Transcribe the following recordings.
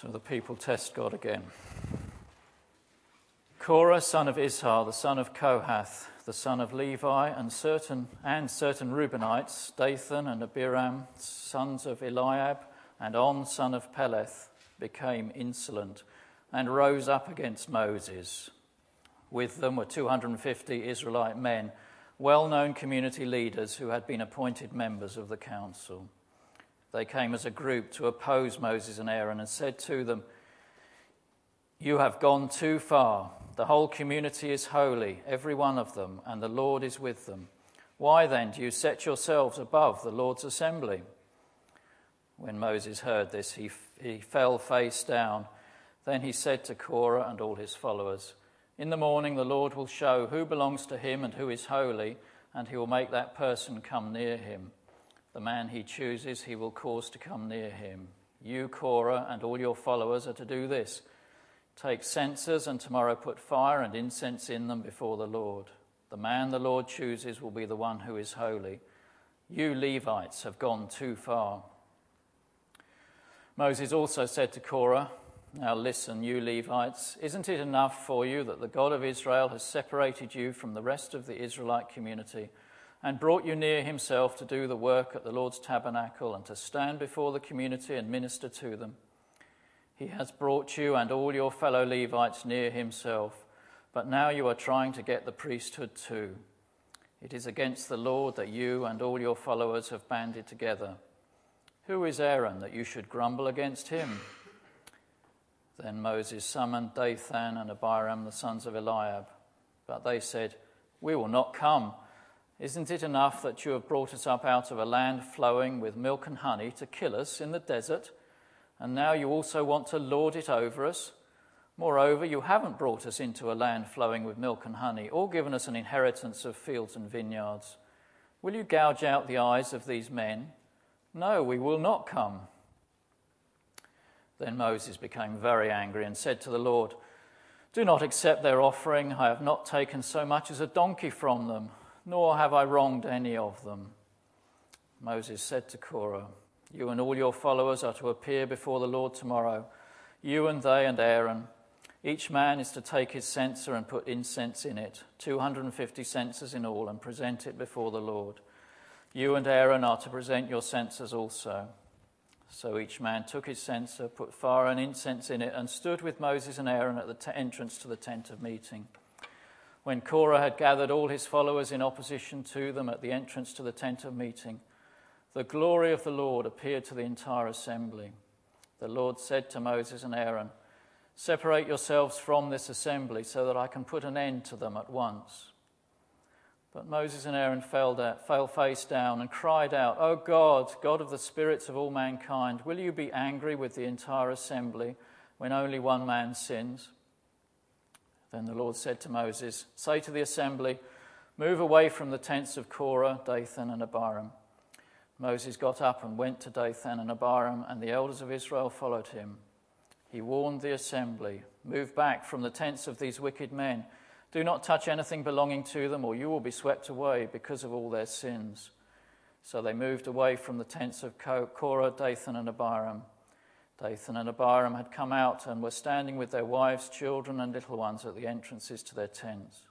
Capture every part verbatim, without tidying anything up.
So the people test God again. Korah, son of Ishar, the son of Kohath, the son of Levi, and certain and certain Reubenites, Dathan and Abiram, sons of Eliab, and On, son of Peleth, became insolent and rose up against Moses. With them were two hundred fifty Israelite men, well-known community leaders who had been appointed members of the council. They came as a group to oppose Moses and Aaron and said to them, "You have gone too far. The whole community is holy, every one of them, and the Lord is with them. Why then do you set yourselves above the Lord's assembly?" When Moses heard this, he, he fell face down. Then he said to Korah and all his followers, "In the morning the Lord will show who belongs to him and who is holy, and he will make that person come near him. The man he chooses he will cause to come near him. You, Korah, and all your followers are to do this. Take censers and tomorrow put fire and incense in them before the Lord. The man the Lord chooses will be the one who is holy. You Levites have gone too far." Moses also said to Korah, "Now listen, you Levites, isn't it enough for you that the God of Israel has separated you from the rest of the Israelite community and brought you near himself to do the work at the Lord's tabernacle and to stand before the community and minister to them? He has brought you and all your fellow Levites near himself, but now you are trying to get the priesthood too. It is against the Lord that you and all your followers have banded together. Who is Aaron that you should grumble against him?" Then Moses summoned Dathan and Abiram, the sons of Eliab. But they said, "We will not come. Isn't it enough that you have brought us up out of a land flowing with milk and honey to kill us in the desert? And now you also want to lord it over us? Moreover, you haven't brought us into a land flowing with milk and honey, or given us an inheritance of fields and vineyards. Will you gouge out the eyes of these men? No, we will not come." Then Moses became very angry and said to the Lord, "Do not accept their offering. I have not taken so much as a donkey from them, nor have I wronged any of them." Moses said to Korah, "You and all your followers are to appear before the Lord tomorrow, you and they and Aaron. Each man is to take his censer and put incense in it, two hundred fifty censers in all, and present it before the Lord. You and Aaron are to present your censers also." So each man took his censer, put fire and incense in it, and stood with Moses and Aaron at the t- entrance to the tent of meeting. When Korah had gathered all his followers in opposition to them at the entrance to the tent of meeting, the glory of the Lord appeared to the entire assembly. The Lord said to Moses and Aaron, "Separate yourselves from this assembly so that I can put an end to them at once." But Moses and Aaron fell, down, fell face down and cried out, "O God, God of the spirits of all mankind, will you be angry with the entire assembly when only one man sins?" Then the Lord said to Moses, "Say to the assembly, move away from the tents of Korah, Dathan and Abiram." Moses got up and went to Dathan and Abiram, and the elders of Israel followed him. He warned the assembly, "Move back from the tents of these wicked men. Do not touch anything belonging to them, or you will be swept away because of all their sins." So they moved away from the tents of Korah, Dathan and Abiram. Dathan and Abiram had come out and were standing with their wives, children, and little ones at the entrances to their tents.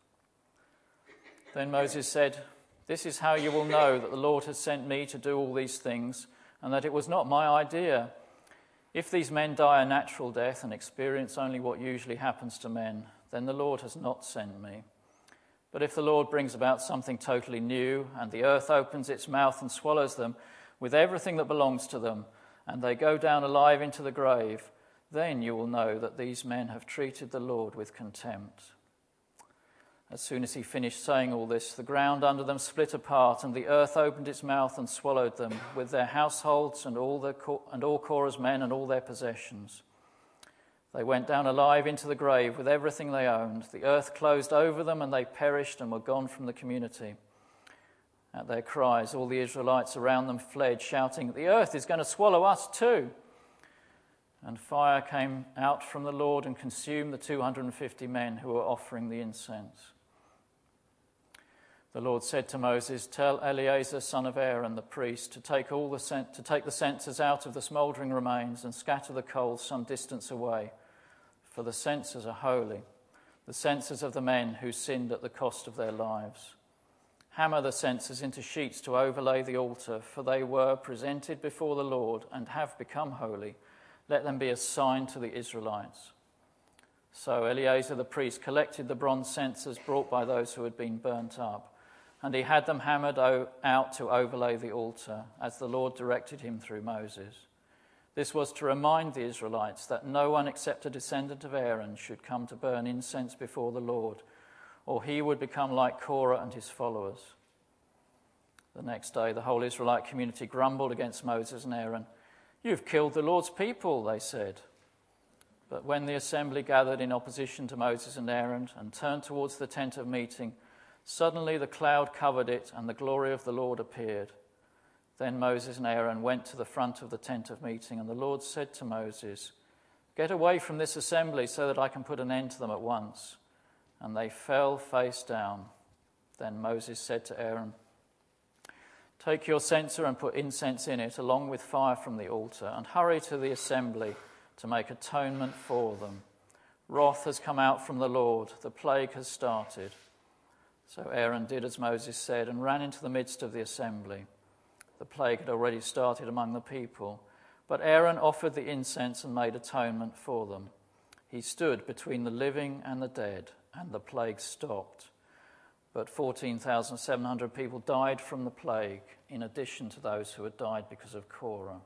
Then Moses said, "This is how you will know that the Lord has sent me to do all these things, and that it was not my idea. If these men die a natural death and experience only what usually happens to men, then the Lord has not sent me. But if the Lord brings about something totally new, and the earth opens its mouth and swallows them with everything that belongs to them, and they go down alive into the grave, then you will know that these men have treated the Lord with contempt." As soon as he finished saying all this, the ground under them split apart, and the earth opened its mouth and swallowed them, with their households and all their and all Korah's men and all their possessions. They went down alive into the grave with everything they owned. The earth closed over them, and they perished and were gone from the community. At their cries, all the Israelites around them fled, shouting, "The earth is going to swallow us too." And fire came out from the Lord and consumed the two hundred fifty men who were offering the incense. The Lord said to Moses, "Tell Eleazar, son of Aaron, the priest, to take all the cen- to take the censers out of the smouldering remains and scatter the coals some distance away, for the censers are holy, the censers of the men who sinned at the cost of their lives. Hammer the censers into sheets to overlay the altar, for they were presented before the Lord and have become holy. Let them be a sign to the Israelites." So Eleazar the priest collected the bronze censers brought by those who had been burnt up, and he had them hammered out to overlay the altar, as the Lord directed him through Moses. This was to remind the Israelites that no one except a descendant of Aaron should come to burn incense before the Lord, or he would become like Korah and his followers. The next day, the whole Israelite community grumbled against Moses and Aaron. "You've killed the Lord's people," they said. But when the assembly gathered in opposition to Moses and Aaron and turned towards the tent of meeting, suddenly the cloud covered it, and the glory of the Lord appeared. Then Moses and Aaron went to the front of the tent of meeting, and the Lord said to Moses, "Get away from this assembly so that I can put an end to them at once." And they fell face down. Then Moses said to Aaron, "Take your censer and put incense in it, along with fire from the altar, and hurry to the assembly to make atonement for them. Wrath has come out from the Lord, the plague has started." So Aaron did as Moses said and ran into the midst of the assembly. The plague had already started among the people, but Aaron offered the incense and made atonement for them. He stood between the living and the dead, and the plague stopped. But fourteen thousand seven hundred people died from the plague, in addition to those who had died because of Korah.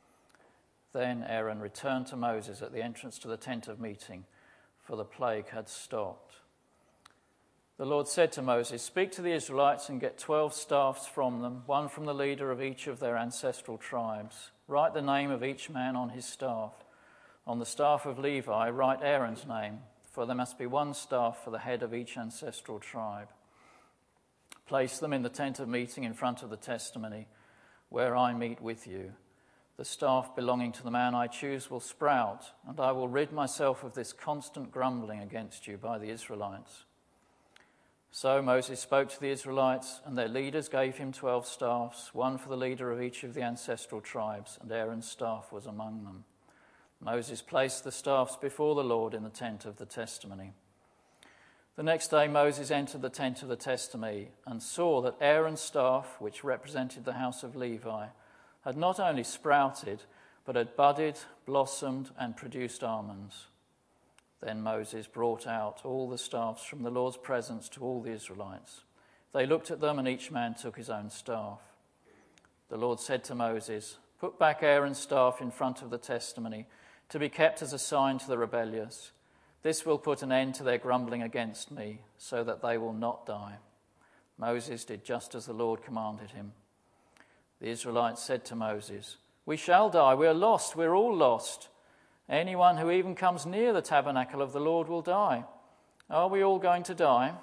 Then Aaron returned to Moses at the entrance to the tent of meeting, for the plague had stopped. The Lord said to Moses, "Speak to the Israelites and get twelve staffs from them, one from the leader of each of their ancestral tribes. Write the name of each man on his staff. On the staff of Levi, write Aaron's name, for there must be one staff for the head of each ancestral tribe. Place them in the tent of meeting in front of the testimony, where I meet with you. The staff belonging to the man I choose will sprout, and I will rid myself of this constant grumbling against you by the Israelites." So Moses spoke to the Israelites, and their leaders gave him twelve staffs, one for the leader of each of the ancestral tribes, and Aaron's staff was among them. Moses placed the staffs before the Lord in the tent of the testimony. The next day Moses entered the tent of the testimony and saw that Aaron's staff, which represented the house of Levi, had not only sprouted, but had budded, blossomed, and produced almonds. Then Moses brought out all the staffs from the Lord's presence to all the Israelites. They looked at them, and each man took his own staff. The Lord said to Moses, "Put back Aaron's staff in front of the testimony, to be kept as a sign to the rebellious. This will put an end to their grumbling against me, so that they will not die." Moses did just as the Lord commanded him. The Israelites said to Moses, "We shall die. We are lost. We're all lost. Anyone who even comes near the tabernacle of the Lord will die. Are we all going to die?"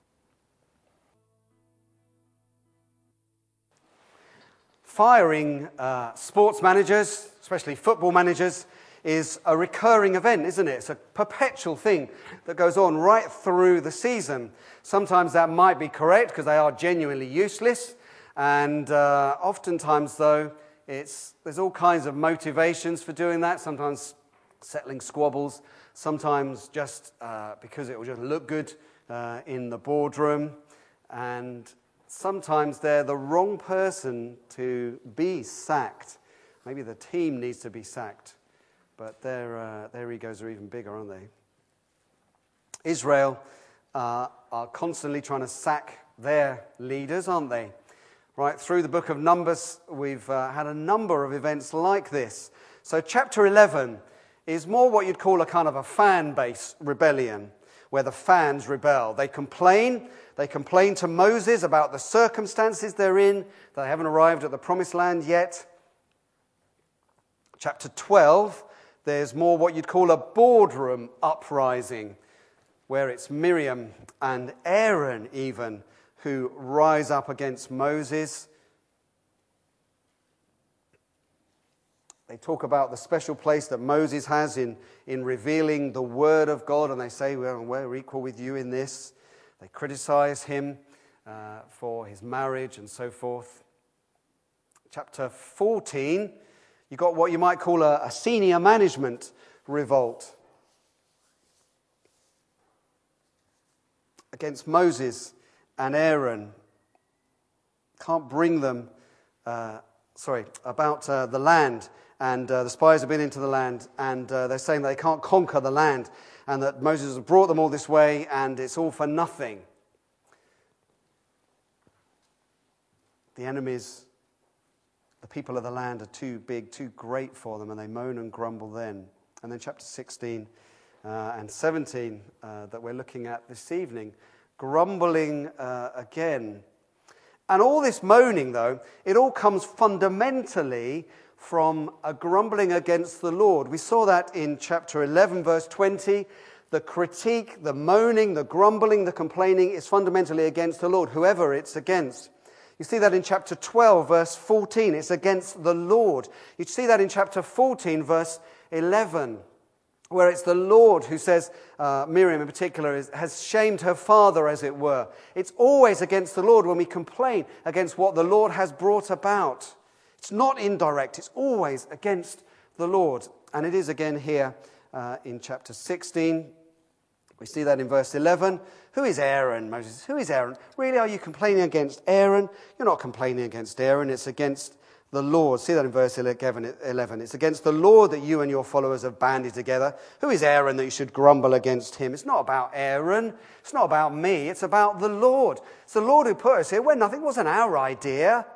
Firing uh, sports managers, especially football managers, is a recurring event, isn't it? It's a perpetual thing that goes on right through the season. Sometimes that might be correct because they are genuinely useless, and uh, oftentimes, though, it's there's all kinds of motivations for doing that. Sometimes settling squabbles, sometimes just uh, because it will just look good uh, in the boardroom, and sometimes they're the wrong person to be sacked. Maybe the team needs to be sacked, but their, uh, their egos are even bigger, aren't they? Israel uh, are constantly trying to sack their leaders, aren't they? Right through the book of Numbers, we've uh, had a number of events like this. So chapter eleven is more what you'd call a kind of a fan-based rebellion, where the fans rebel. They complain. They complain to Moses about the circumstances they're in. They haven't arrived at the promised land yet. Chapter twelve, there's more what you'd call a boardroom uprising, where it's Miriam and Aaron even who rise up against Moses. They talk about the special place that Moses has in, in revealing the word of God, and they say, well, we're equal with you in this. They criticize him. uh, for his marriage and so forth. Chapter fourteen, you've got what you might call a, a senior management revolt against Moses and Aaron. Can't bring them, uh, sorry, about uh, the land. And uh, the spies have been into the land, and uh, they're saying that they can't conquer the land, and that Moses has brought them all this way, and it's all for nothing. The enemies, the people of the land, are too big, too great for them, and they moan and grumble then. And then chapter sixteen uh, and seventeen uh, that we're looking at this evening, grumbling uh, again. And all this moaning, though, it all comes fundamentally from a grumbling against the Lord. We saw that in chapter eleven, verse twenty. The critique, the moaning, the grumbling, the complaining is fundamentally against the Lord, whoever it's against. You see that in chapter twelve, verse fourteen. It's against the Lord. You see that in chapter fourteen, verse eleven, where it's the Lord who says, uh, Miriam in particular, is, has shamed her father, as it were. It's always against the Lord when we complain against what the Lord has brought about. It's not indirect. It's always against the Lord. And it is again here uh, in chapter sixteen. We see that in verse eleven. Who is Aaron, Moses? Who is Aaron? Really, are you complaining against Aaron? You're not complaining against Aaron. It's against the Lord. See that in verse eleven. It's against the Lord that you and your followers have banded together. Who is Aaron that you should grumble against him? It's not about Aaron. It's not about me. It's about the Lord. It's the Lord who put us here where nothing wasn't our idea.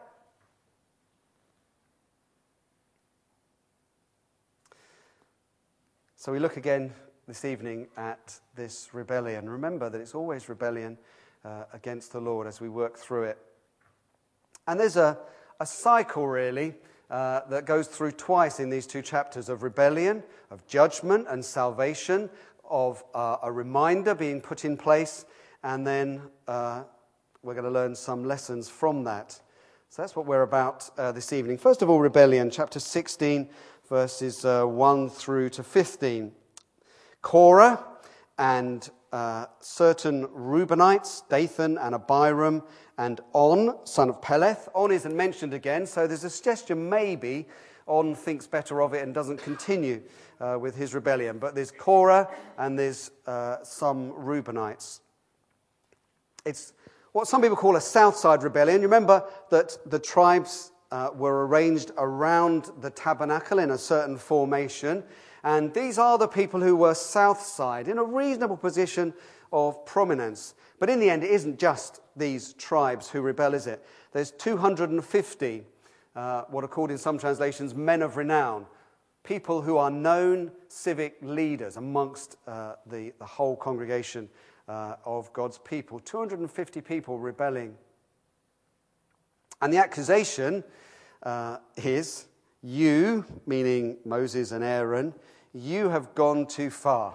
So we look again this evening at this rebellion. Remember that it's always rebellion uh, against the Lord as we work through it. And there's a, a cycle, really, uh, that goes through twice in these two chapters of rebellion, of judgment and salvation, of uh, a reminder being put in place, and then uh, we're going to learn some lessons from that. So that's what we're about uh, this evening. First of all, rebellion, chapter sixteen, verses uh, one through to fifteen. Korah and uh, certain Reubenites, Dathan and Abiram, and On, son of Peleth. On isn't mentioned again, so there's a suggestion maybe On thinks better of it and doesn't continue uh, with his rebellion. But there's Korah and there's uh, some Reubenites. It's what some people call a Southside rebellion. You remember that the tribes uh, were arranged around the tabernacle in a certain formation. And these are the people who were south side, in a reasonable position of prominence. But in the end, it isn't just these tribes who rebel, is it? There's two hundred fifty, uh, what are called in some translations, men of renown. People who are known civic leaders amongst uh, the, the whole congregation uh, of God's people. two hundred fifty people rebelling. And the accusation uh, is, you, meaning Moses and Aaron, you have gone too far.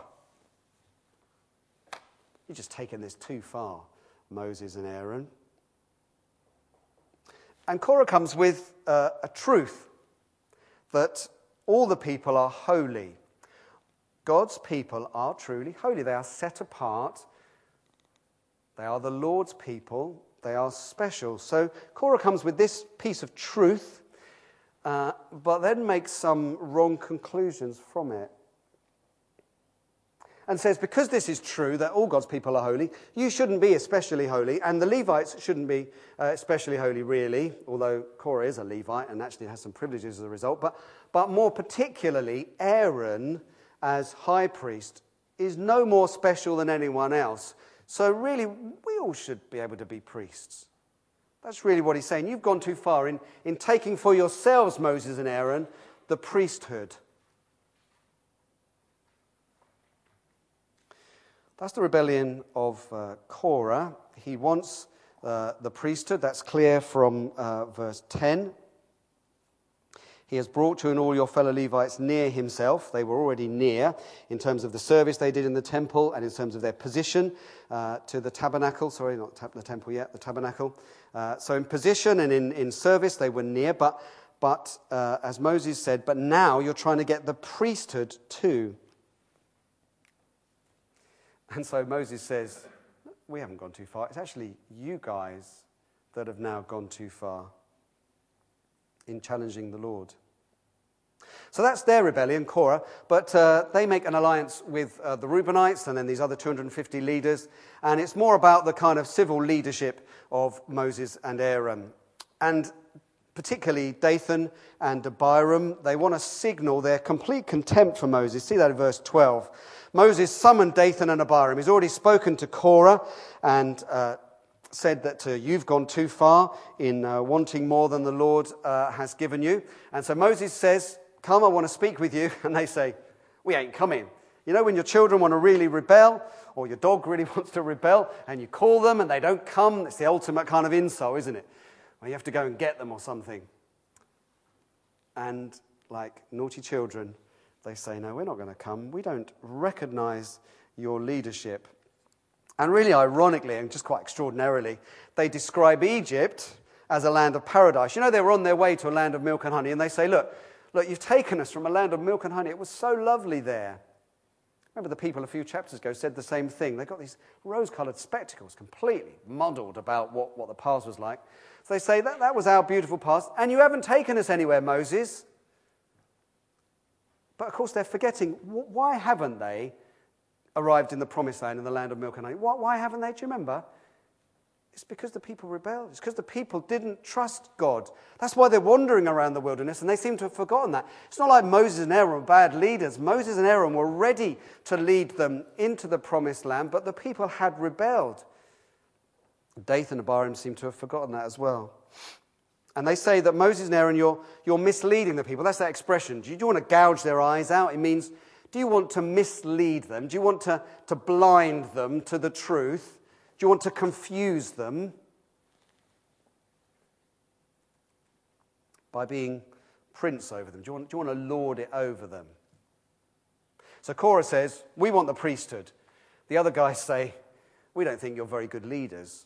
You've just taken this too far, Moses and Aaron. And Korah comes with uh, a truth that all the people are holy. God's people are truly holy. They are set apart. They are the Lord's people. They are special. So Korah comes with this piece of truth, Uh, but then makes some wrong conclusions from it. And says, because this is true, that all God's people are holy, you shouldn't be especially holy, and the Levites shouldn't be uh, especially holy, really, although Korah is a Levite and actually has some privileges as a result. But, but more particularly, Aaron, as high priest, is no more special than anyone else. So really, we all should be able to be priests. That's really what he's saying. You've gone too far in, in taking for yourselves, Moses and Aaron, the priesthood. That's the rebellion of uh, Korah. He wants uh, the priesthood. That's clear from uh, verse ten. He has brought you and all your fellow Levites near himself. They were already near in terms of the service they did in the temple and in terms of their position uh, to the tabernacle. Sorry, not the temple yet, the tabernacle. Uh, so in position and in, in service, they were near. But, but uh, as Moses said, but now you're trying to get the priesthood too. And so Moses says, we haven't gone too far. It's actually you guys that have now gone too far in challenging the Lord. So that's their rebellion, Korah, but uh, they make an alliance with uh, the Reubenites and then these other two hundred fifty leaders, and it's more about the kind of civil leadership of Moses and Aaron. And particularly Dathan and Abiram, they want to signal their complete contempt for Moses. See that in verse twelve. Moses summoned Dathan and Abiram. He's already spoken to Korah and uh, said that uh, you've gone too far in uh, wanting more than the Lord uh, has given you. And so Moses says, come, I want to speak with you. And they say, we ain't coming. You know when your children want to really rebel, or your dog really wants to rebel, and you call them and they don't come, it's the ultimate kind of insult, isn't it? Well, you have to go and get them or something. And like naughty children, they say, no, we're not going to come. We don't recognize your leadership. And really ironically, and just quite extraordinarily, they describe Egypt as a land of paradise. You know, they were on their way to a land of milk and honey, and they say, look, look, you've taken us from a land of milk and honey. It was so lovely there. Remember the people a few chapters ago said the same thing. They got these rose-coloured spectacles, completely muddled about what, what the past was like. So they say, that, that was our beautiful past, and you haven't taken us anywhere, Moses. But of course they're forgetting, why haven't they arrived in the promised land, in the land of milk and honey? Why, why haven't they? Do you remember? It's because the people rebelled. It's because the people didn't trust God. That's why they're wandering around the wilderness, and they seem to have forgotten that. It's not like Moses and Aaron were bad leaders. Moses and Aaron were ready to lead them into the promised land, but the people had rebelled. Dathan and Abiram seem to have forgotten that as well. And they say that Moses and Aaron, you're, you're misleading the people. That's that expression. Do you, do you want to gouge their eyes out? It means, do you want to mislead them? Do you want to, to blind them to the truth? Do you want to confuse them by being prince over them? Do you want, do you want to lord it over them? So Korah says, we want the priesthood. The other guys say, we don't think you're very good leaders.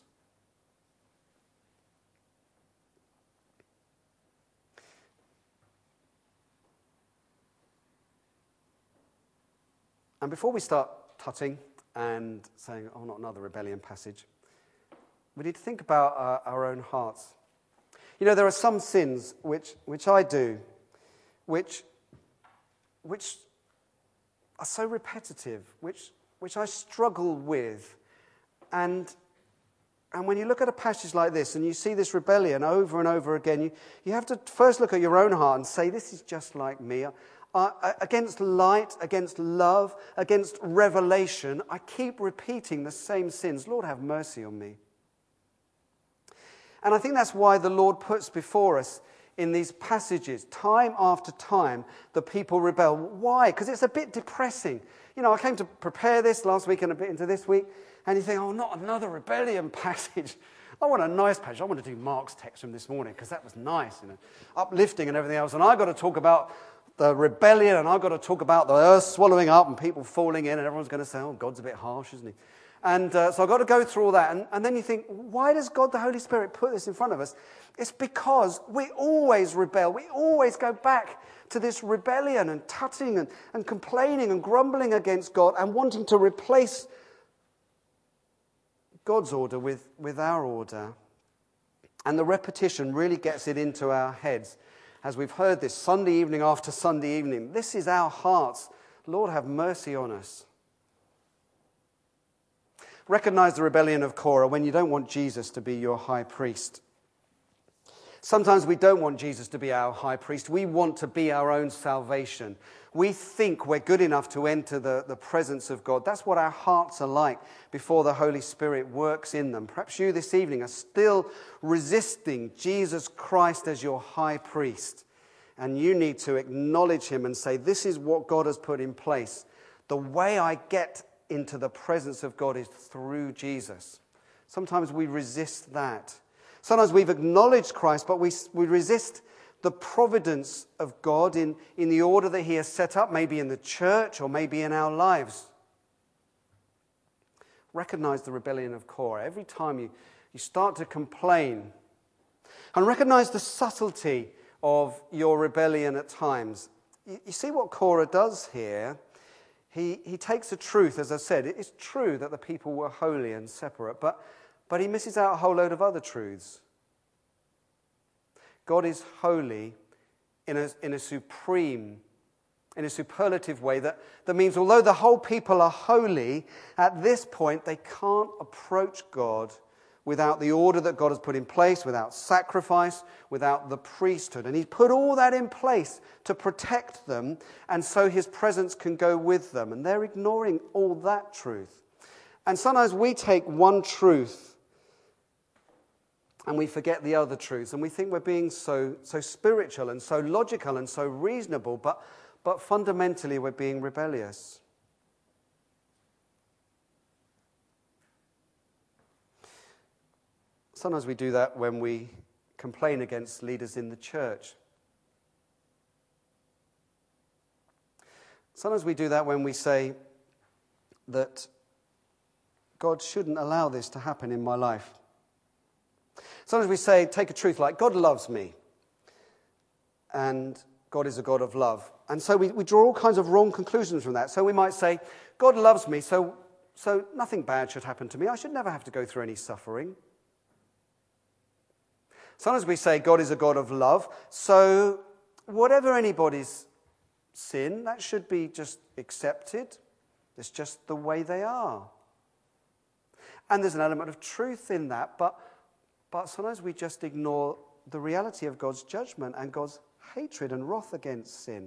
And before we start tutting and saying, oh, not another rebellion passage, we need to think about our, our own hearts. You know, there are some sins which, which I do, which, which are so repetitive, which, which I struggle with. And, and when you look at a passage like this and you see this rebellion over and over again, you, you have to first look at your own heart and say, this is just like me. Uh, against light, against love, against revelation, I keep repeating the same sins. Lord, have mercy on me. And I think that's why the Lord puts before us in these passages, time after time, the people rebel. Why? Because it's a bit depressing. You know, I came to prepare this last week and a bit into this week, and you think, oh, not another rebellion passage. I want a nice passage. I want to do Mark's text from this morning, because that was nice, you know, uplifting and everything else. And I've got to talk about the rebellion, and I've got to talk about the earth swallowing up and people falling in, and everyone's going to say, oh, God's a bit harsh, isn't he? And uh, so I've got to go through all that. And, and then you think, why does God the Holy Spirit put this in front of us? It's because we always rebel. We always go back to this rebellion and tutting and, and complaining and grumbling against God and wanting to replace God's order with, with our order. And the repetition really gets it into our heads. As we've heard this Sunday evening after Sunday evening, this is our hearts. Lord, have mercy on us. Recognize the rebellion of Korah when you don't want Jesus to be your high priest. Sometimes we don't want Jesus to be our high priest. We want to be our own salvation. We think we're good enough to enter the, the presence of God. That's what our hearts are like before the Holy Spirit works in them. Perhaps you this evening are still resisting Jesus Christ as your high priest. And you need to acknowledge him and say, this is what God has put in place. The way I get into the presence of God is through Jesus. Sometimes we resist that. Sometimes we've acknowledged Christ, but we, we resist the providence of God in, in the order that he has set up, maybe in the church or maybe in our lives. Recognize the rebellion of Korah. Every time you, you start to complain, and recognize the subtlety of your rebellion at times. You, you see what Korah does here? he, he takes a truth, as I said. It is true that the people were holy and separate, but, but he misses out a whole load of other truths. God is holy in a, in a supreme, in a superlative way that, that means although the whole people are holy, at this point they can't approach God without the order that God has put in place, without sacrifice, without the priesthood. And he's put all that in place to protect them, and so his presence can go with them. And they're ignoring all that truth. And sometimes we take one truth and we forget the other truths, and we think we're being so, so spiritual and so logical and so reasonable, but, but fundamentally we're being rebellious. Sometimes we do that when we complain against leaders in the church. Sometimes we do that when we say that God shouldn't allow this to happen in my life. Sometimes we say, take a truth like, God loves me, and God is a God of love. And so we, we draw all kinds of wrong conclusions from that. So we might say, God loves me, so, so nothing bad should happen to me. I should never have to go through any suffering. Sometimes we say God is a God of love, so whatever anybody's sin, that should be just accepted. It's just the way they are. And there's an element of truth in that, but, but sometimes we just ignore the reality of God's judgment and God's hatred and wrath against sin.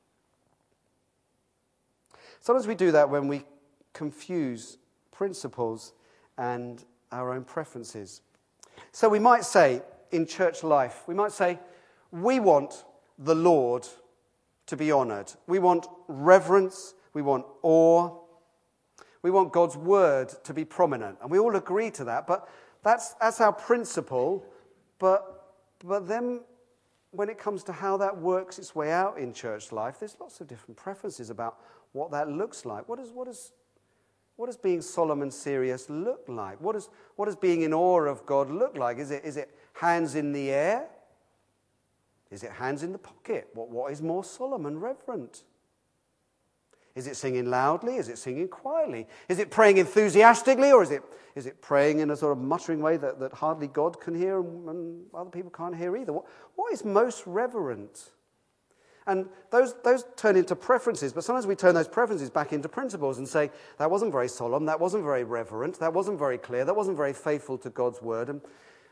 Sometimes we do that when we confuse principles and our own preferences. So we might say, in church life, we might say, we want the Lord to be honoured. We want reverence. We want awe. We want God's word to be prominent. And we all agree to that, but that's, that's our principle. But, but then when it comes to how that works its way out in church life, there's lots of different preferences about what that looks like. What is, what is, what does being solemn and serious look like? What does, what does being in awe of God look like? Is it, is it hands in the air? Is it hands in the pocket? What, what is more solemn and reverent? Is it singing loudly? Is it singing quietly? Is it praying enthusiastically, or is it, is it praying in a sort of muttering way that, that hardly God can hear and, and other people can't hear either? What, what is most reverent? And those, those turn into preferences, but sometimes we turn those preferences back into principles and say, that wasn't very solemn, that wasn't very reverent, that wasn't very clear, that wasn't very faithful to God's word. And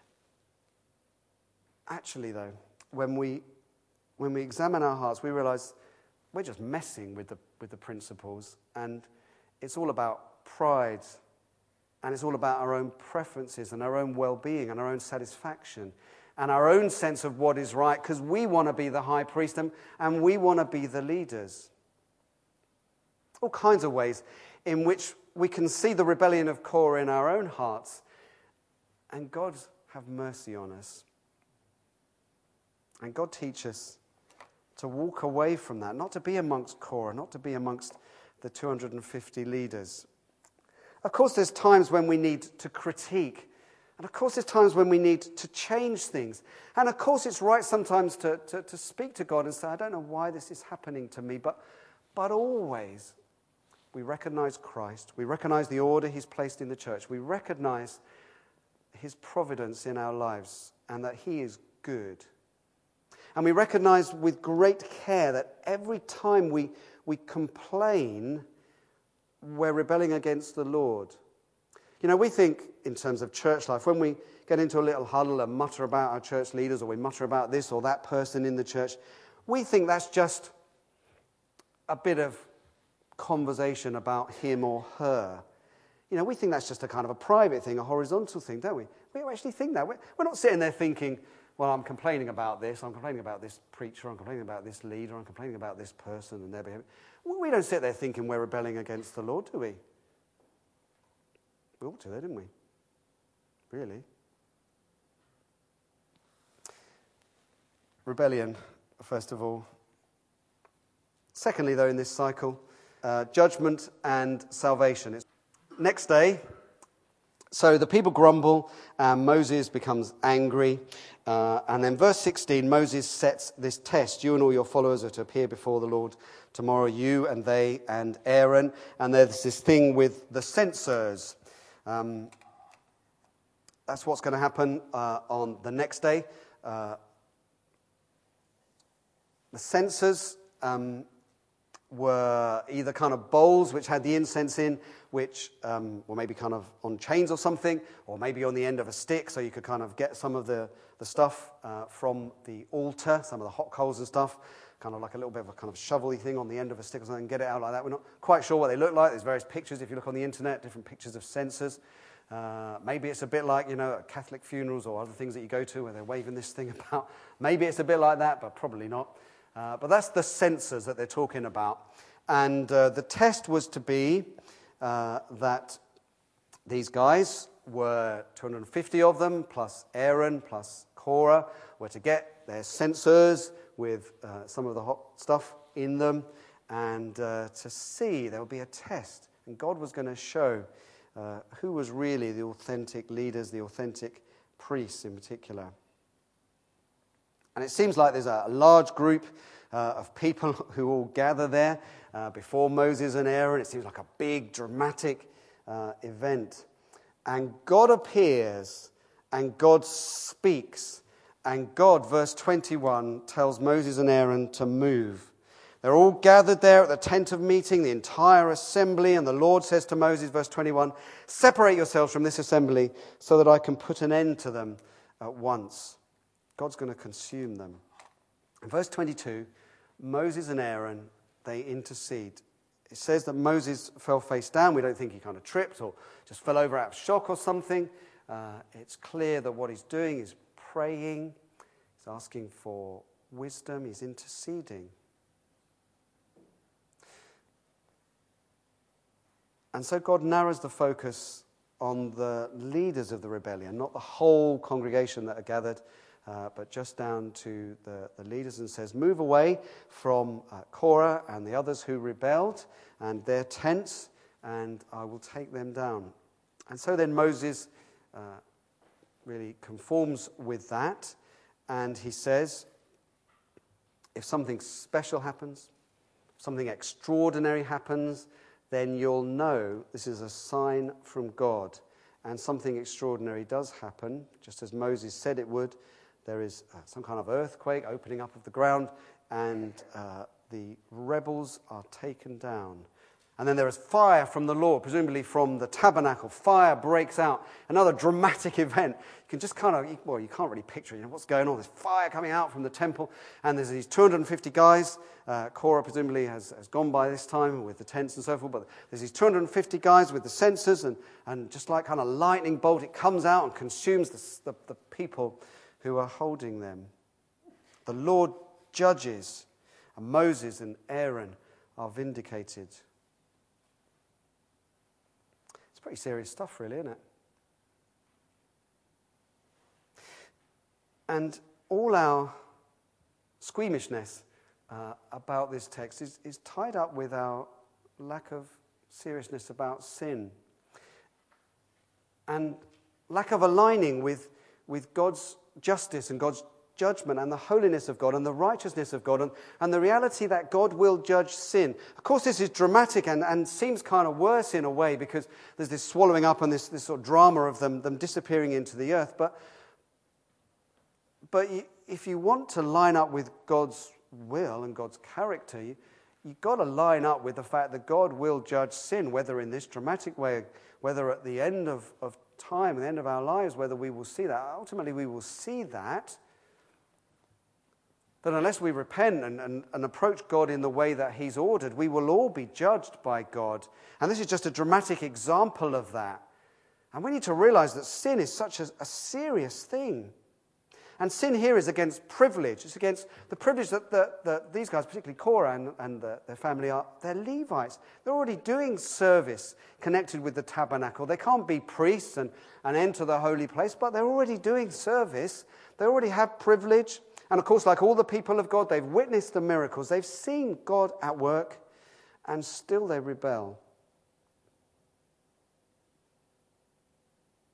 actually, though, when we when we examine our hearts, we realize we're just messing with the with the principles, and it's all about pride, and it's all about our own preferences and our own well-being and our own satisfaction and our own sense of what is right, because we want to be the high priest and, and we want to be the leaders. All kinds of ways in which we can see the rebellion of Korah in our own hearts, and God have mercy on us. And God teach us to walk away from that, not to be amongst Korah, not to be amongst the two hundred fifty leaders. Of course, there's times when we need to critique. And of course, there's times when we need to change things. And of course, it's right sometimes to, to, to speak to God and say, I don't know why this is happening to me. But, but always, we recognize Christ. We recognize the order he's placed in the church. We recognize his providence in our lives and that he is good. And we recognize with great care that every time we, we complain, we're rebelling against the Lord. You know, we think in terms of church life, when we get into a little huddle and mutter about our church leaders, or we mutter about this or that person in the church, we think that's just a bit of conversation about him or her. You know, we think that's just a kind of a private thing, a horizontal thing, don't we? We actually think that. We're not sitting there thinking, well, I'm complaining about this, I'm complaining about this preacher, I'm complaining about this leader, I'm complaining about this person and their behavior. We don't sit there thinking we're rebelling against the Lord, do we? We ought to, though, didn't we? Really. Rebellion, first of all. Secondly, though, in this cycle, uh, judgment and salvation. It's next day, So the people grumble, and Moses becomes angry. Uh, and then verse sixteen, Moses sets this test. You and all your followers are to appear before the Lord tomorrow, you and they and Aaron. And there's this thing with the censers. Um, that's what's going to happen uh, on the next day. Uh, the censers um, were either kind of bowls which had the incense in, which um, were maybe kind of on chains or something, or maybe on the end of a stick, so you could kind of get some of the, the stuff uh, from the altar, some of the hot coals and stuff, kind of like a little bit of a kind of shovel-y thing on the end of a stick or something, and get it out like that. We're not quite sure what they look like. There's various pictures, if you look on the internet, different pictures of censers. Uh, maybe it's a bit like, you know, at Catholic funerals or other things that you go to where they're waving this thing about. Maybe it's a bit like that, but probably not. Uh, but that's the censers that they're talking about. And uh, the test was to be uh, that these guys were two hundred fifty of them, plus Aaron, plus Korah, were to get their censers with uh, some of the hot stuff in them, and uh, to see there would be a test. And God was going to show uh, who was really the authentic leaders, the authentic priests in particular. And it seems like there's a large group uh, of people who all gather there uh, before Moses and Aaron. It seems like a big, dramatic uh, event. And God appears, and God speaks. And God, verse twenty-one, tells Moses and Aaron to move. They're all gathered there at the tent of meeting, the entire assembly. And the Lord says to Moses, verse twenty-one, separate yourselves from this assembly so that I can put an end to them at once. God's going to consume them. In verse twenty-two, Moses and Aaron, they intercede. It says that Moses fell face down. We don't think he kind of tripped or just fell over out of shock or something. Uh, it's clear that what he's doing is praying. He's asking for wisdom. He's interceding. And so God narrows the focus on the leaders of the rebellion, not the whole congregation that are gathered, Uh, but just down to the, the leaders, and says, move away from uh, Korah and the others who rebelled and their tents, and I will take them down. And so then Moses uh, really conforms with that, and he says, if something special happens, something extraordinary happens, then you'll know this is a sign from God. And something extraordinary does happen, just as Moses said it would. There is uh, some kind of earthquake opening up of the ground, and uh, the rebels are taken down. And then there is fire from the Lord, presumably from the tabernacle. Fire breaks out. Another dramatic event. You can just kind of, well, you can't really picture, you know, what's going on. There's fire coming out from the temple, and there's these two hundred fifty guys. Uh, Korah presumably has, has gone by this time with the tents and so forth, but there's these two hundred fifty guys with the censers, and, and just like kind of lightning bolt, it comes out and consumes the, the, the people who are holding them. The Lord judges, and Moses and Aaron are vindicated. It's pretty serious stuff, really, isn't it? And all our squeamishness uh, about this text is, is tied up with our lack of seriousness about sin and lack of aligning with, with God's justice and God's judgment and the holiness of God and the righteousness of God and, and the reality that God will judge sin. Of course, this is dramatic and, and seems kind of worse in a way because there's this swallowing up and this, this sort of drama of them, them disappearing into the earth. But, but if you want to line up with God's will and God's character, you, you've got to line up with the fact that God will judge sin, whether in this dramatic way, whether at the end of, of time, at the end of our lives, whether we will see that. Ultimately, we will see that. That unless we repent and, and, and approach God in the way that he's ordered, we will all be judged by God. And this is just a dramatic example of that. And we need to realize that sin is such a, a serious thing. And sin here is against privilege. It's against the privilege that, that, that these guys, particularly Korah and, and the, their family, are. They're Levites. They're already doing service connected with the tabernacle. They can't be priests and, and enter the holy place, but they're already doing service. They already have privilege. And of course, like all the people of God, they've witnessed the miracles. They've seen God at work, and still they rebel.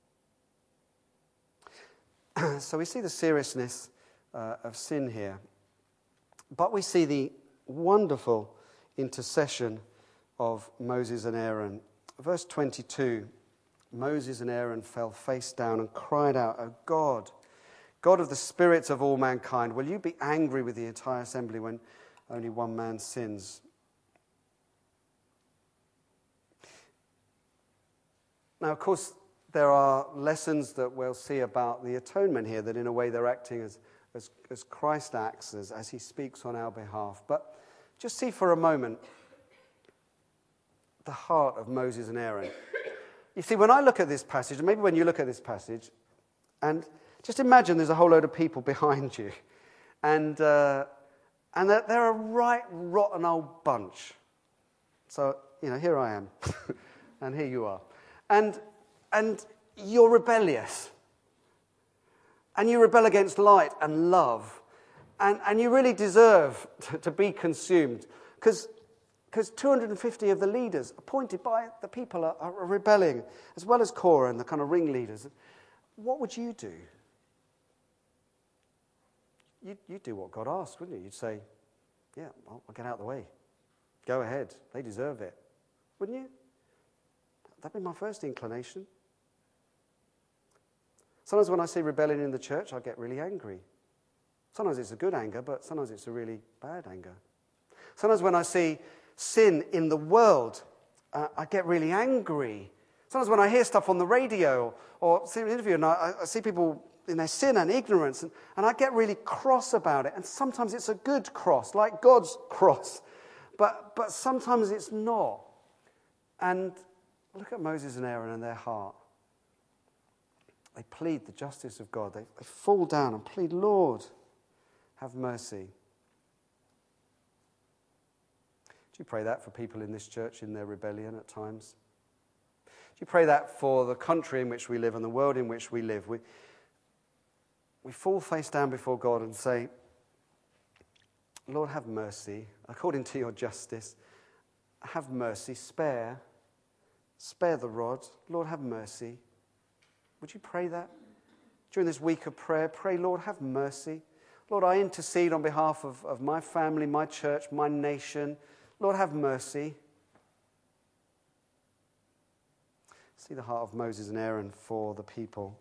so we see the seriousness uh, of sin here, but we see the wonderful intercession of Moses and Aaron. Verse twenty-two, Moses and Aaron fell face down and cried out, "O God, God of the spirits of all mankind, will you be angry with the entire assembly when only one man sins?" Now, of course, there are lessons that we'll see about the atonement here, that in a way they're acting as, as, as Christ acts, as, as he speaks on our behalf. But just see for a moment the heart of Moses and Aaron. You see, when I look at this passage, and maybe when you look at this passage, and just imagine there's a whole load of people behind you, and uh, and they're, they're a right rotten old bunch. So, you know, here I am, and here you are. And and you're rebellious. And you rebel against light and love. And, and you really deserve to, to be consumed. Because because two hundred fifty of the leaders appointed by the people are, are rebelling, as well as Korah and the kind of ringleaders. What would you do? You'd, you'd do what God asked, wouldn't you? You'd say, yeah, I'll, I'll get out of the way. Go ahead. They deserve it. Wouldn't you? That'd be my first inclination. Sometimes when I see rebellion in the church, I get really angry. Sometimes it's a good anger, but sometimes it's a really bad anger. Sometimes when I see sin in the world, uh, I get really angry. Sometimes when I hear stuff on the radio or see an interview and I, I see people in their sin and ignorance, and, and I get really cross about it. And sometimes it's a good cross, like God's cross. But, but sometimes it's not. And look at Moses and Aaron and their heart. They plead the justice of God. They, they fall down and plead, Lord, have mercy. Do you pray that for people in this church in their rebellion at times? Do you pray that for the country in which we live and the world in which we live? We, we fall face down before God and say, Lord, have mercy. According to your justice, have mercy. Spare. Spare the rod. Lord, have mercy. Would you pray that? During this week of prayer, pray, Lord, have mercy. Lord, I intercede on behalf of, of my family, my church, my nation. Lord, have mercy. See the heart of Moses and Aaron for the people.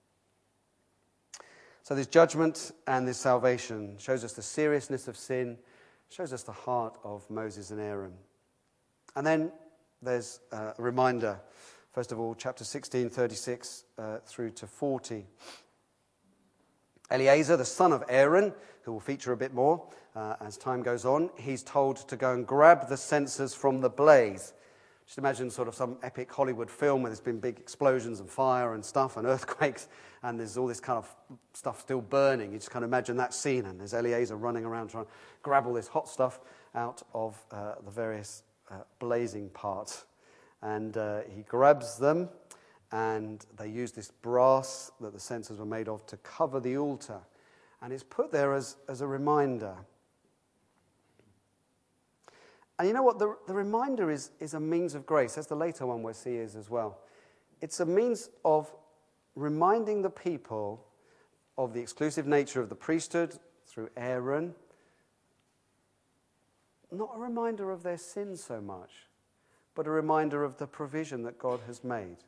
So this judgment and this salvation shows us the seriousness of sin, shows us the heart of Moses and Aaron. And then there's a reminder, first of all, chapter sixteen, thirty-six uh, through to forty. Eleazar, the son of Aaron, who will feature a bit more uh, as time goes on, he's told to go and grab the censers from the blaze. Just imagine sort of some epic Hollywood film where there's been big explosions and fire and stuff and earthquakes, and there's all this kind of stuff still burning. You just kind of imagine that scene, and there's Eleazar running around trying to grab all this hot stuff out of uh, the various uh, blazing parts. And uh, he grabs them, and they use this brass that the censers were made of to cover the altar. And it's put there as, as a reminder. And you know what? The, the reminder is, is a means of grace. That's the later one we'll see is as well. It's a means of reminding the people of the exclusive nature of the priesthood through Aaron. Not a reminder of their sin so much, but a reminder of the provision that God has made.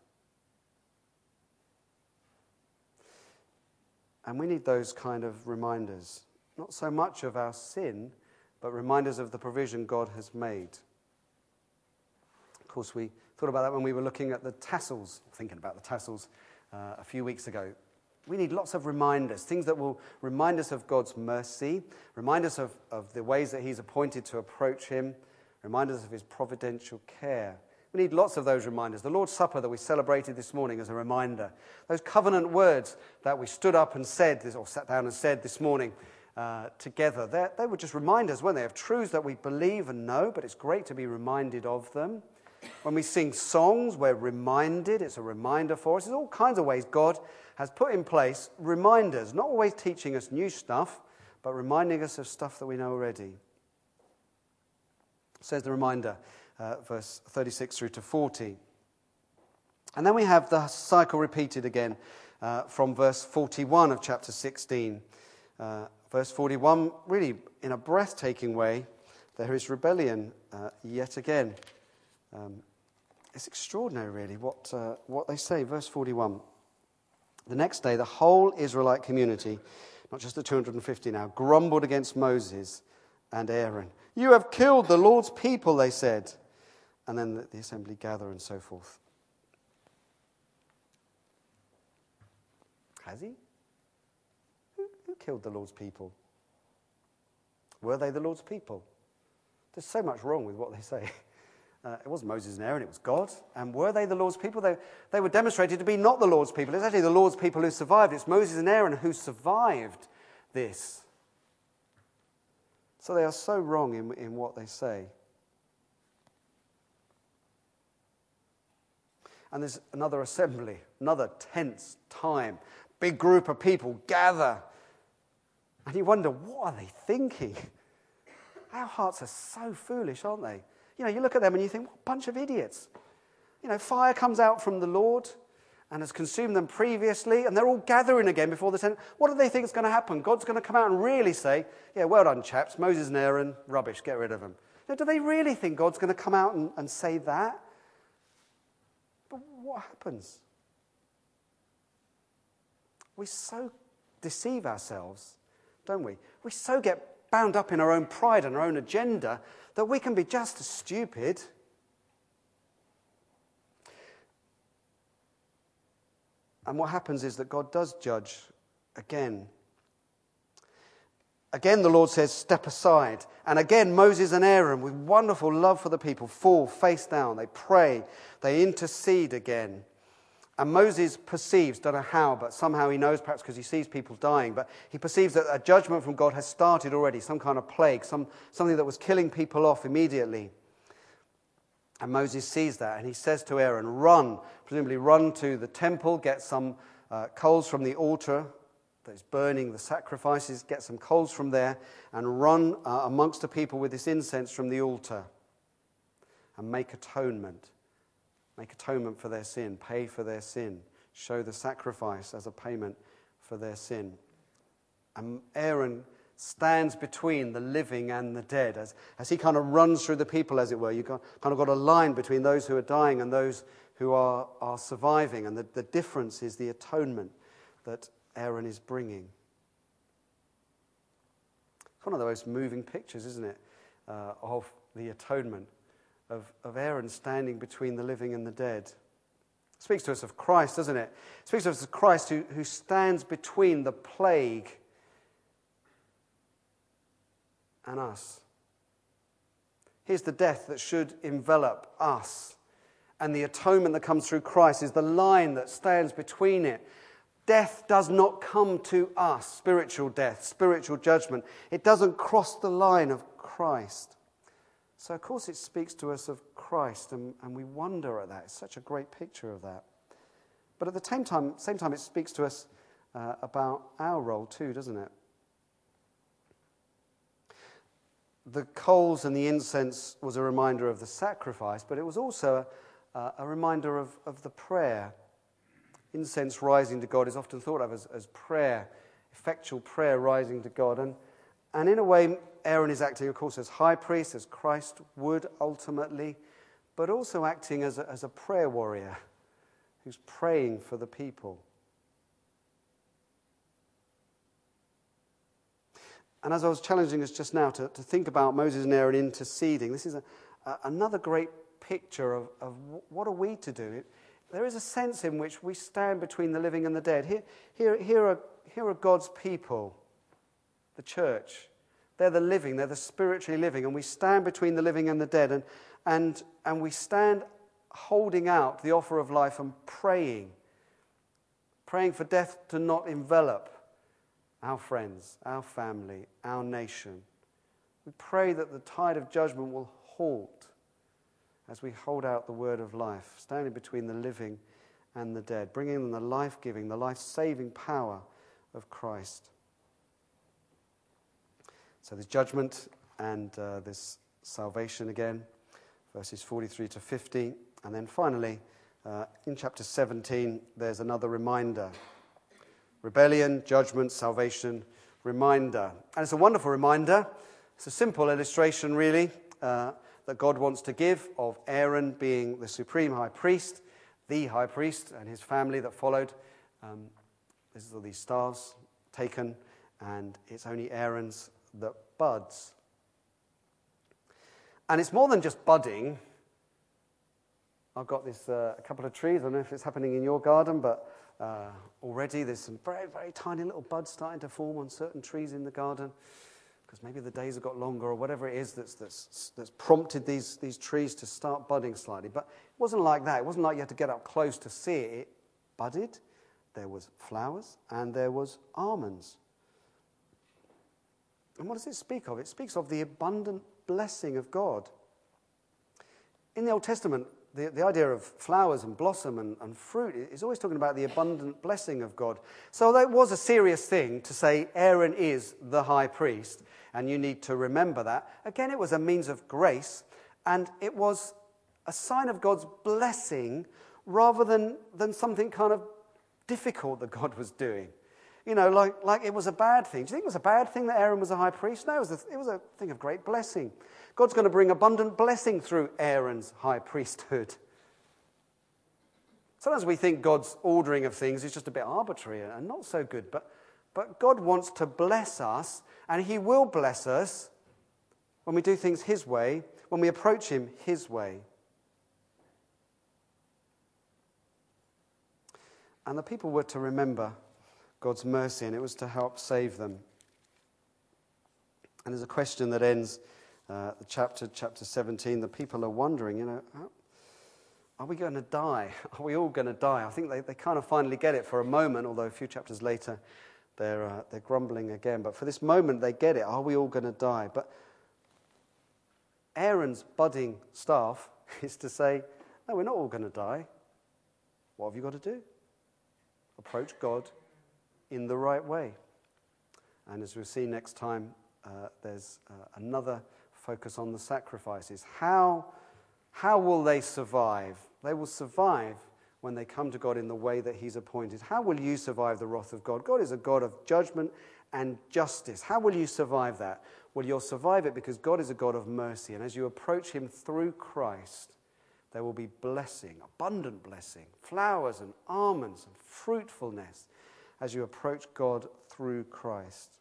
And we need those kind of reminders. Not so much of our sin, but reminders of the provision God has made. Of course, we thought about that when we were looking at the tassels, thinking about the tassels uh, a few weeks ago. We need lots of reminders, things that will remind us of God's mercy, remind us of, of the ways that he's appointed to approach him, remind us of his providential care. We need lots of those reminders. The Lord's Supper that we celebrated this morning is a reminder. Those covenant words that we stood up and said, or sat down and said this morning uh, together, they were just reminders, weren't they, of truths that we believe and know, but it's great to be reminded of them. When we sing songs, we're reminded. It's a reminder for us. There's all kinds of ways God has put in place reminders, not always teaching us new stuff, but reminding us of stuff that we know already. Says the reminder, uh, verse thirty-six through to forty. And then we have the cycle repeated again. uh, from verse forty-one of chapter sixteen. Uh, verse forty-one, really in a breathtaking way, there is rebellion uh, yet again. Um, it's extraordinary, really, what, uh, what they say. Verse forty-one. The next day, the whole Israelite community, not just the two hundred fifty now, grumbled against Moses and Aaron. "You have killed the Lord's people," they said. And then the, the assembly gather and so forth. Has he? Who, who killed the Lord's people? Were they the Lord's people? There's so much wrong with what they say. Uh, it wasn't Moses and Aaron, it was God. And were they the Lord's people? They, they were demonstrated to be not the Lord's people. It's actually the Lord's people who survived. It's Moses and Aaron who survived this. So they are so wrong in, in what they say. And there's another assembly, another tense time. Big group of people gather. And you wonder, what are they thinking? Our hearts are so foolish, aren't they? You know, you look at them and you think, what a bunch of idiots. You know, fire comes out from the Lord and has consumed them previously, and they're all gathering again before the tent. What do they think is going to happen? God's going to come out and really say, yeah, well done, chaps, Moses and Aaron, rubbish, get rid of them. You know, do they really think God's going to come out and, and say that? But what happens? We so deceive ourselves, don't we? We so get bound up in our own pride and our own agenda that we can be just as stupid. And what happens is that God does judge again. Again, the Lord says, step aside. And again, Moses and Aaron, with wonderful love for the people, fall face down. They pray. They intercede again. And Moses perceives, don't know how, but somehow he knows, perhaps because he sees people dying, but he perceives that a judgment from God has started already, some kind of plague, some, something that was killing people off immediately. And Moses sees that, and he says to Aaron, run, presumably run to the temple, get some uh, coals from the altar that is burning the sacrifices, get some coals from there, and run uh, amongst the people with this incense from the altar, and make atonement. Make atonement for their sin, pay for their sin, show the sacrifice as a payment for their sin. And Aaron stands between the living and the dead. As, as he kind of runs through the people, as it were, you've got, kind of got a line between those who are dying and those who are, are surviving. And the, the difference is the atonement that Aaron is bringing. It's one of the most moving pictures, isn't it, uh, of the atonement. Of, of Aaron standing between the living and the dead. It speaks to us of Christ, doesn't it? It speaks to us of Christ who, who stands between the plague and us. Here's the death that should envelop us. And the atonement that comes through Christ is the line that stands between it. Death does not come to us, spiritual death, spiritual judgment. It doesn't cross the line of Christ. So, of course, it speaks to us of Christ, and, and we wonder at that. It's such a great picture of that. But at the same time, same time it speaks to us uh, about our role too, doesn't it? The coals and the incense was a reminder of the sacrifice, but it was also a, a reminder of, of the prayer. Incense rising to God is often thought of as, as prayer, effectual prayer rising to God. And, and in a way, Aaron is acting, of course, as high priest, as Christ would ultimately, but also acting as a, as a prayer warrior who's praying for the people. And as I was challenging us just now to, to think about Moses and Aaron interceding, this is a, a, another great picture of, of what are we to do. It, there is a sense in which we stand between the living and the dead. Here, here, here, are, here are God's people, the church. They're the living, they're the spiritually living, and we stand between the living and the dead, and, and, and we stand holding out the offer of life and praying, praying for death to not envelop our friends, our family, our nation. We pray that the tide of judgment will halt as we hold out the word of life, standing between the living and the dead, bringing them the life-giving, the life-saving power of Christ. So there's judgment and uh, there's salvation again, verses forty-three to fifty. And then finally, uh, in chapter seventeen, there's another reminder Rebellion, judgment, salvation, reminder. And it's a wonderful reminder. It's a simple illustration, really, uh, that God wants to give of Aaron being the supreme high priest, the high priest, and his family that followed. Um, this is all these stars taken, and it's only Aaron's that buds. And it's more than just budding. I've got this uh, a couple of trees. I don't know if it's happening in your garden, but uh, already there's some very, very tiny little buds starting to form on certain trees in the garden, because maybe the days have got longer or whatever it is that's, that's, that's prompted these, these trees to start budding slightly. But it wasn't like that. It wasn't like you had to get up close to see it. It budded. There was flowers and there was almonds. And what does it speak of? It speaks of the abundant blessing of God. In the Old Testament, the, the idea of flowers and blossom and, and fruit is always talking about the abundant blessing of God. So that was a serious thing to say Aaron is the high priest, and you need to remember that. Again, it was a means of grace, and it was a sign of God's blessing rather than, than something kind of difficult that God was doing. You know, like, like it was a bad thing. Do you think it was a bad thing that Aaron was a high priest? No, it was a, it was a thing of great blessing. God's going to bring abundant blessing through Aaron's high priesthood. Sometimes we think God's ordering of things is just a bit arbitrary and not so good. But, but God wants to bless us, and he will bless us when we do things his way, when we approach him his way. And the people were to remember God's mercy, and it was to help save them. And there's a question that ends uh, the chapter, chapter seventeen. The people are wondering, you know, how, are we going to die? Are we all going to die? I think they, they kind of finally get it for a moment, although a few chapters later they're, uh, they're grumbling again. But for this moment they get it. Are we all going to die? But Aaron's budding staff is to say, no, we're not all going to die. What have you got to do? Approach God in the right way. And as we'll see next time, uh, there's uh, another focus on the sacrifices. How, how will they survive? They will survive when they come to God in the way that he's appointed. How will you survive the wrath of God? God is a God of judgment and justice. How will you survive that? Well, you'll survive it because God is a God of mercy. And as you approach him through Christ, there will be blessing, abundant blessing, flowers and almonds and fruitfulness as you approach God through Christ.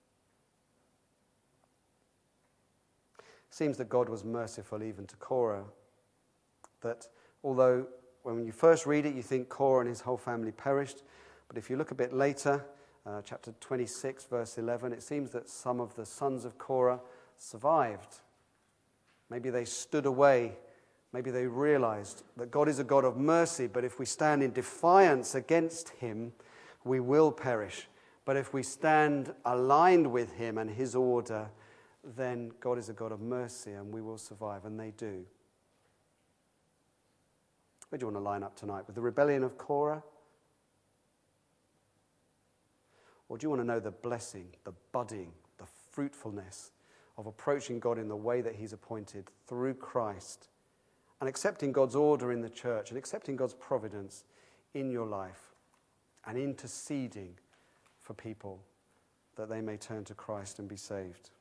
It seems that God was merciful even to Korah, that although when you first read it you think Korah and his whole family perished, but if you look a bit later, uh, chapter twenty-six, verse eleven, it seems that some of the sons of Korah survived. Maybe they stood away. Maybe they realized that God is a God of mercy, but if we stand in defiance against him, we will perish. But if we stand aligned with him and his order, then God is a God of mercy and we will survive, and they do. Where do you want to line up tonight? With the rebellion of Korah? Or do you want to know the blessing, the budding, the fruitfulness of approaching God in the way that he's appointed through Christ, and accepting God's order in the church and accepting God's providence in your life and interceding for people that they may turn to Christ and be saved?